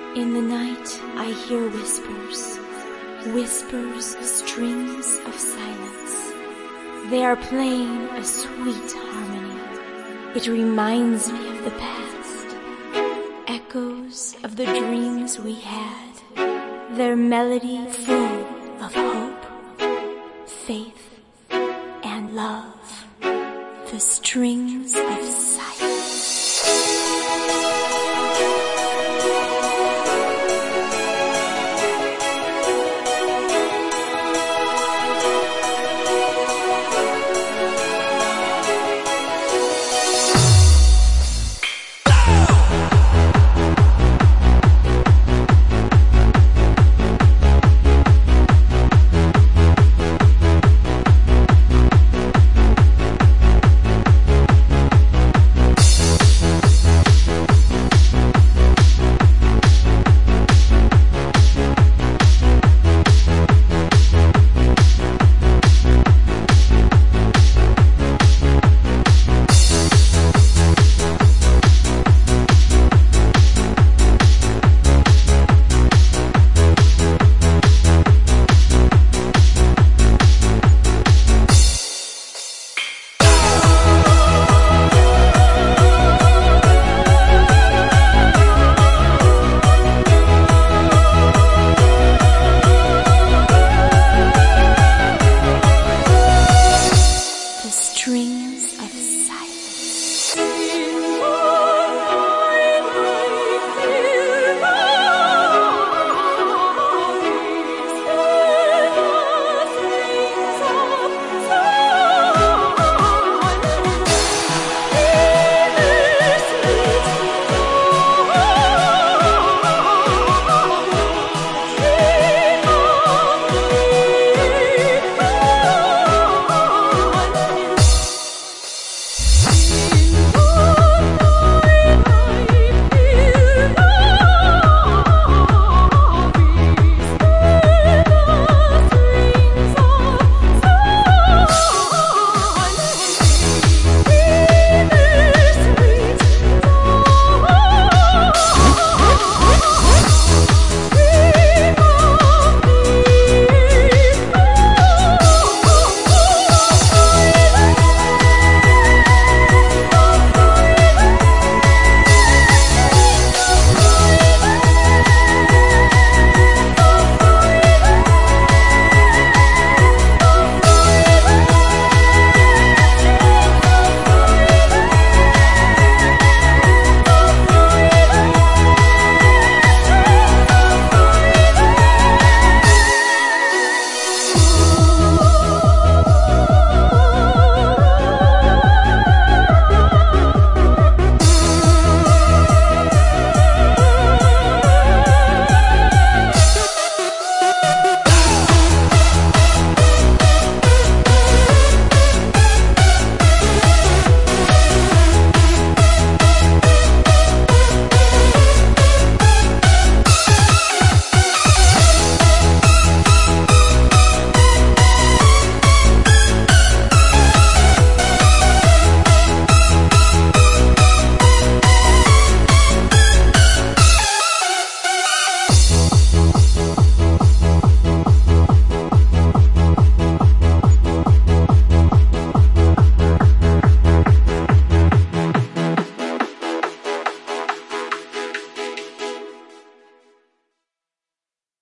In the night I hear whispers, whispers of strings of silence. They are playing a sweet harmony. It reminds me of the past, echoes of the dreams we had, their melody full of hope, faith, and love, the strings of silence.